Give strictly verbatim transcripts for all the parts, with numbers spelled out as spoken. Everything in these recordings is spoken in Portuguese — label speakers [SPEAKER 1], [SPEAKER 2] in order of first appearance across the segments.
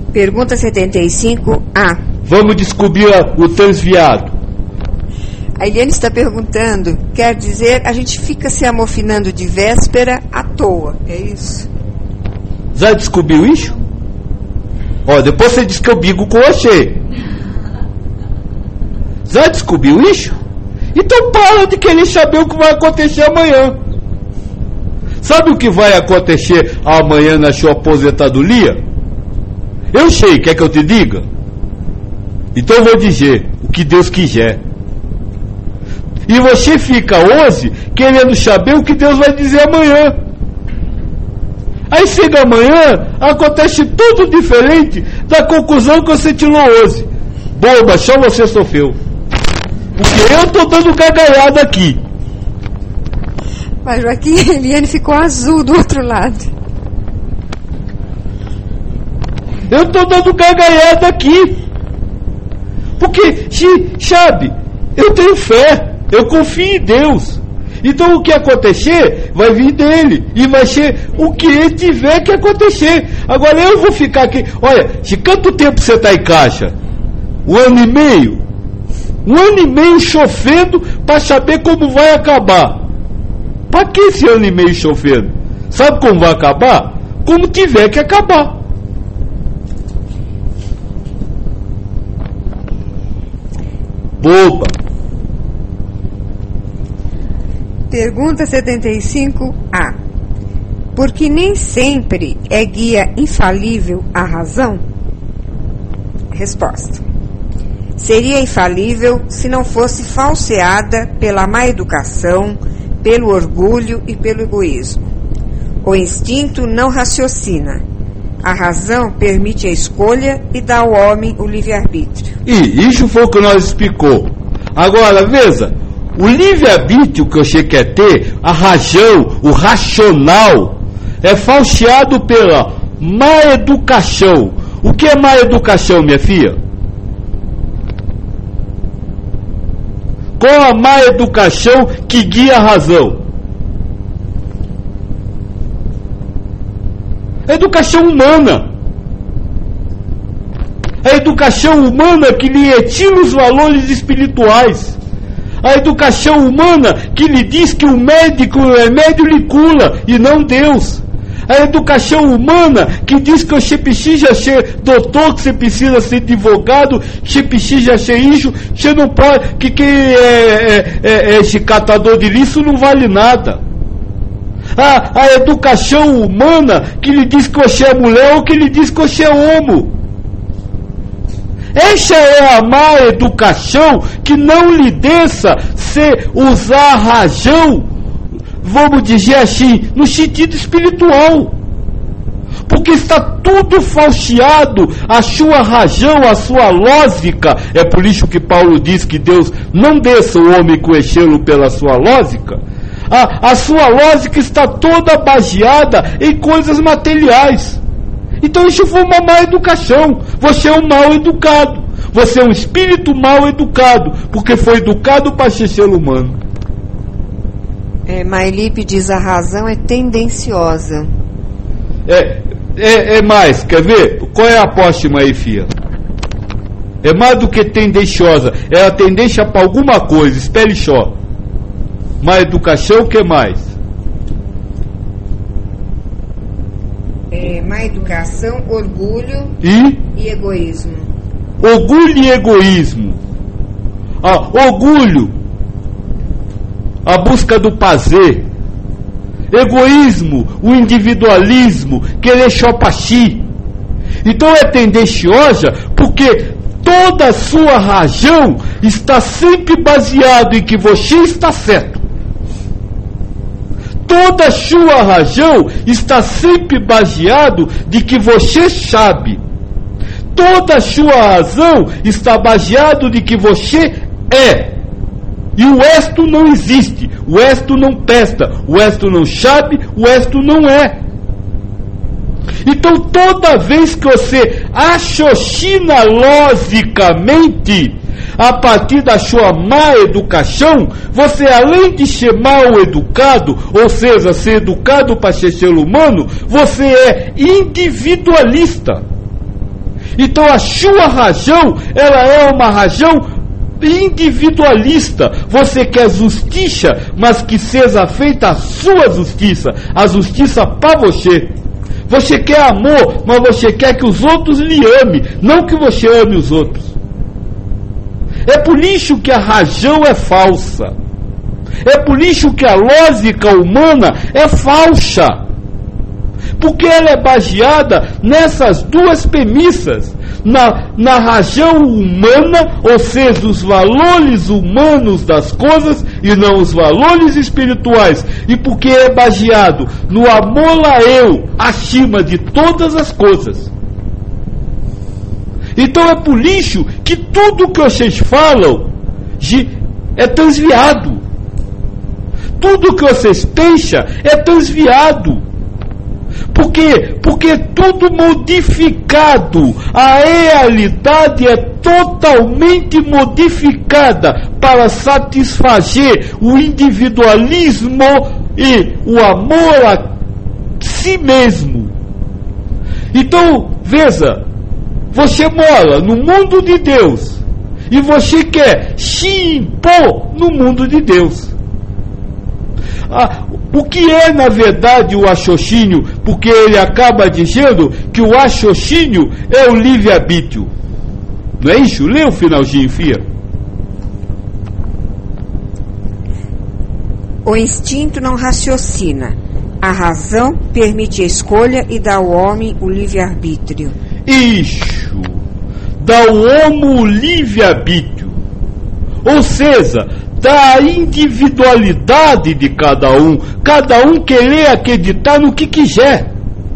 [SPEAKER 1] Pergunta setenta e cinco A.
[SPEAKER 2] Vamos descobrir o transviado.
[SPEAKER 1] A Eliane está perguntando, quer dizer, a gente fica se amofinando de véspera à toa, é isso?
[SPEAKER 2] Já descobriu isso? Ó, depois você diz que eu bigo com você. Já descobriu isso? Então para de querer saber o que vai acontecer amanhã. Sabe o que vai acontecer amanhã na sua aposentadoria? Eu sei, quer que eu te diga? Então eu vou dizer o que Deus quiser. E você fica hoje querendo saber o que Deus vai dizer amanhã. Aí chega amanhã, acontece tudo diferente da conclusão que você tirou hoje. Boba, só você sofreu. Porque eu estou dando gargalhada aqui.
[SPEAKER 1] Mas Joaquim, a Eliane ficou azul do outro lado.
[SPEAKER 2] Eu estou dando gargalhada aqui. Porque, sabe, eu tenho fé, eu confio em Deus. Então o que acontecer, vai vir dele. E vai ser o que ele tiver que acontecer. Agora eu vou ficar aqui. Olha, se quanto tempo você está em caixa? Um ano e meio? Um ano e meio sofrendo para saber como vai acabar. Para que esse ano e meio sofrendo? Sabe como vai acabar? Como tiver que acabar. Boba.
[SPEAKER 1] Pergunta setenta e cinco A. Porque nem sempre é guia infalível a razão? Resposta. Seria infalível se não fosse falseada pela má educação, pelo orgulho e pelo egoísmo. O instinto não raciocina. A razão permite a escolha e dá ao homem o livre-arbítrio.
[SPEAKER 2] E isso foi o que nós explicou. Agora, veja, o livre-arbítrio que você quer ter, a razão, o racional, é falseado pela má educação. O que é má educação, minha filha? Qual a má educação que guia a razão? A educação humana. A educação humana que lhe retira os valores espirituais. A educação humana que lhe diz que o médico, o remédio lhe cura e não Deus. A educação humana que diz que você precisa ser doutor, que você precisa ser advogado, que você precisa ser isso, você não pode, que, que é, é, é, esse catador de lixo não vale nada. A, a educação humana que lhe diz que você é mulher ou que lhe diz que você é homo. Essa é a má educação que não lhe deixa ser, usar a razão, vamos dizer assim, no sentido espiritual. Porque está tudo falseado, a sua razão, a sua lógica. É por isso que Paulo diz que Deus não deixa o homem conhecê-lo pela sua lógica. A, a sua lógica está toda baseada em coisas materiais. Então isso foi uma má educação. Você é um mal educado. Você é um espírito mal educado, porque foi educado para ser ser humano.
[SPEAKER 1] É, Mailipe diz a razão é tendenciosa.
[SPEAKER 2] É, é, é mais, quer ver? Qual é a próxima aí, filha? É mais do que tendenciosa. É a tendência para alguma coisa. Espere só. Má educação, o que mais?
[SPEAKER 1] É, má educação, orgulho
[SPEAKER 2] e,
[SPEAKER 1] e egoísmo.
[SPEAKER 2] Orgulho e egoísmo. Ah, orgulho, a busca do prazer. Egoísmo, o individualismo, querer só para si. Então é tendenciosa porque toda a sua razão está sempre baseada em que você está certo. Toda a sua razão está sempre baseado de que você sabe. Toda a sua razão está baseado de que você é. E o resto não existe. O resto não presta. O resto não sabe. O resto não é. Então toda vez que você raciocina logicamente a partir da sua má educação, você, além de ser mal educado, ou seja, ser educado para ser ser humano, você é individualista. Então a sua razão, ela é uma razão individualista. Você quer justiça, mas que seja feita a sua justiça, a justiça para você. Você quer amor, mas você quer que os outros lhe amem, não que você ame os outros. É por isso que a razão é falsa. É por isso que a lógica humana é falsa. Porque ela é baseada nessas duas premissas. Na, na razão humana, ou seja, os valores humanos das coisas e não os valores espirituais. E porque é baseado no amor a eu acima de todas as coisas. Então é por isso que tudo que vocês falam é transviado. Tudo que vocês pensam é transviado. Por quê? Porque é tudo modificado. A realidade é totalmente modificada para satisfazer o individualismo e o amor a si mesmo. Então, veja, você mora no mundo de Deus e você quer se impor no mundo de Deus. Ah, o que é na verdade o raciocínio? Porque ele acaba dizendo que o raciocínio é o livre-arbítrio. Não é isso? Lê o finalzinho, Fia.
[SPEAKER 1] O instinto não raciocina. A razão permite a escolha e dá ao homem o livre-arbítrio.
[SPEAKER 2] Isso. Dá ao homem o livre-arbítrio. Ou seja, da individualidade de cada um, cada um querer acreditar no que quiser.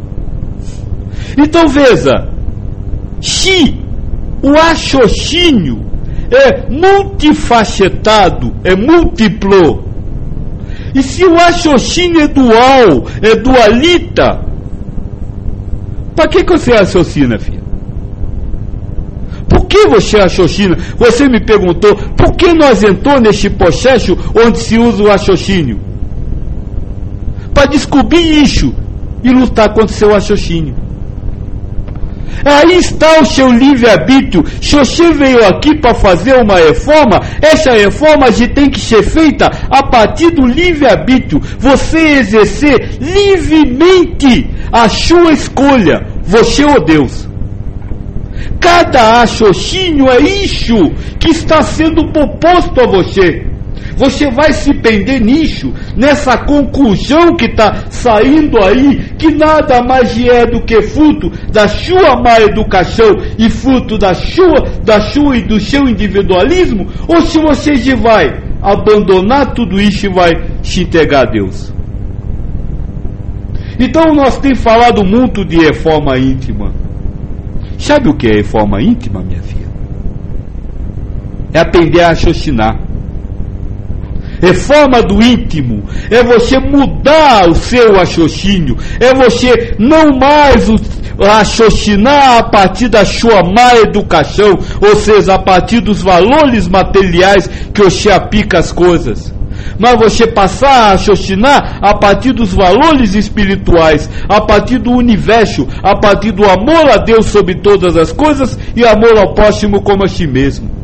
[SPEAKER 2] Então veja, se o raciocínio é multifacetado, é múltiplo, e se o raciocínio é dual, é dualita, para que, que você raciocina, filha? Por que você raciocina? Você me perguntou, por que nós entramos neste processo onde se usa o raciocínio? Para descobrir isso e lutar contra o seu raciocínio. Aí está o seu livre-arbítrio. Se você veio aqui para fazer uma reforma, essa reforma a gente tem que ser feita a partir do livre-arbítrio. Você exercer livremente a sua escolha, você ou Deus. Cada raciocínio é isso que está sendo proposto a você. Você vai se prender nisso, nessa conclusão que está saindo aí, que nada mais é do que fruto da sua má educação e fruto da sua, da sua e do seu individualismo, ou se você já vai abandonar tudo isso e vai se entregar a Deus. Então nós temos falado muito de reforma íntima. Sabe o que é reforma íntima, minha filha? É aprender a raciocinar. Reforma do íntimo é você mudar o seu raciocínio, é você não mais raciocinar a partir da sua má educação, ou seja, a partir dos valores materiais que você aplica as coisas, mas você passar a raciocinar a partir dos valores espirituais, a partir do universo, a partir do amor a Deus sobre todas as coisas e amor ao próximo como a si mesmo.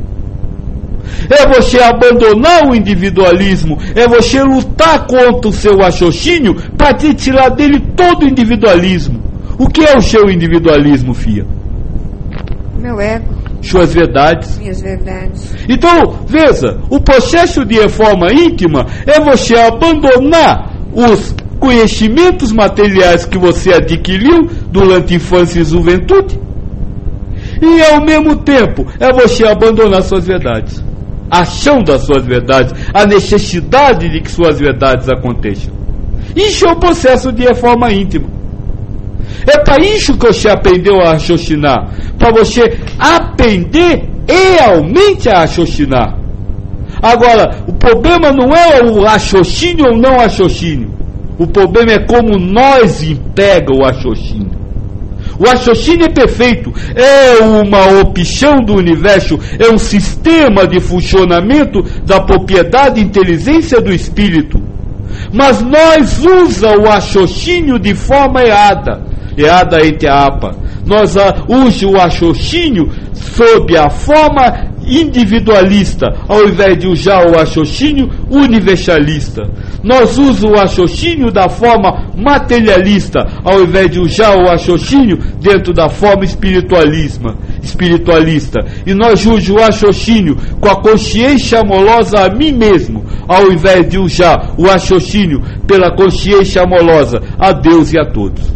[SPEAKER 2] É você abandonar o individualismo, é você lutar contra o seu raciocínio para tirar dele todo o individualismo. O que é o seu individualismo, filha?
[SPEAKER 1] Meu ego.
[SPEAKER 2] Suas verdades.
[SPEAKER 1] Minhas verdades.
[SPEAKER 2] Então, veja, o processo de reforma íntima é você abandonar os conhecimentos materiais que você adquiriu durante a infância e juventude, e ao mesmo tempo é você abandonar suas verdades, a ação das suas verdades, a necessidade de que suas verdades aconteçam. Isso é o processo de reforma íntima. É para isso que você aprendeu a raciocinar, para você aprender realmente a raciocinar. Agora, o problema não é o raciocínio ou não raciocínio. O problema é como nós integra o raciocínio. O raciocínio é perfeito, é uma opção do universo, é um sistema de funcionamento da propriedade e inteligência do espírito. Mas nós usamos o raciocínio de forma errada, errada entre a apa. nós uh, usamos o axoxínio sob a forma individualista, ao invés de usar o axoxínio universalista. Nós usamos o axoxínio da forma materialista, ao invés de usar o axoxínio dentro da forma espiritualismo, espiritualista. E nós usamos o axoxínio com a consciência amorosa a mim mesmo, ao invés de usar o axoxínio pela consciência amorosa a Deus e a todos.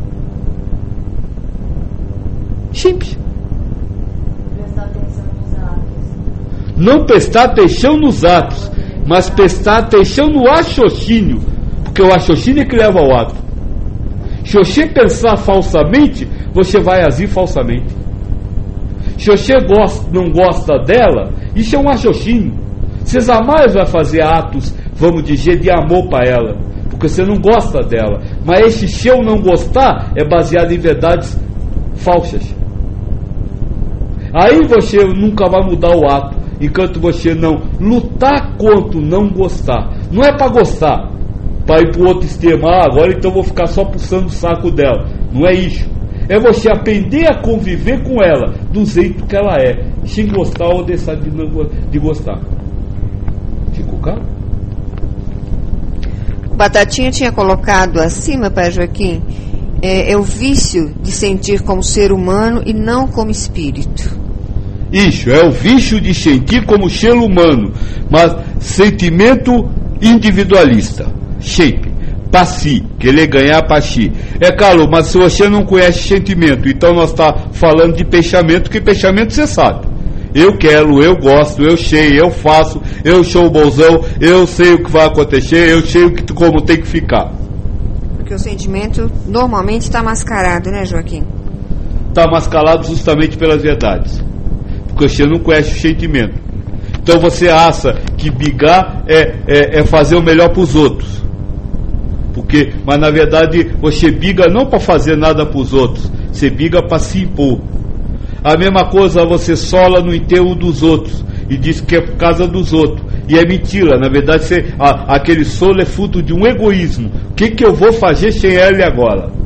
[SPEAKER 2] Simples. Não prestar atenção nos atos, mas prestar atenção no axoxínio, porque o axoxínio é que leva ao ato. Se você pensar falsamente, você vai agir falsamente. Se você gosta, não gosta dela, isso é um axoxínio. Você jamais vai fazer atos, vamos dizer, de amor para ela, porque você não gosta dela. Mas esse seu não gostar é baseado em verdades falsas. Aí você nunca vai mudar o ato, enquanto você não lutar contra o não gostar. Não é para gostar, para ir para o outro extremo. Ah, agora então vou ficar só puxando o saco dela. Não é isso. É você aprender a conviver com ela do jeito que ela é, sem gostar ou deixar de, não, de gostar. Ficou claro?
[SPEAKER 1] O Batatinha tinha colocado acima, Pai Joaquim, é, é o vício de sentir como ser humano e não como espírito.
[SPEAKER 2] Isso, é o vício de sentir como ser humano, mas sentimento individualista. Shape, para si, querer ganhar para si. É claro, mas se você não conhece sentimento, então nós está falando de pensamento, que pensamento você sabe. Eu quero, eu gosto, eu sei, eu faço, eu sou o bonzão, eu sei o que vai acontecer, eu sei o que, como tem que ficar.
[SPEAKER 1] Porque o sentimento normalmente está mascarado, né, Joaquim?
[SPEAKER 2] Está mascarado justamente pelas verdades. Porque você não conhece o sentimento. Então você acha que brigar é, é, é fazer o melhor para os outros. Porque, mas na verdade você briga não para fazer nada para os outros, você briga para se impor. A mesma coisa você sola no enterro dos outros e diz que é por causa dos outros. E é mentira, na verdade você, a, aquele solo é fruto de um egoísmo. O que, que eu vou fazer sem ele agora?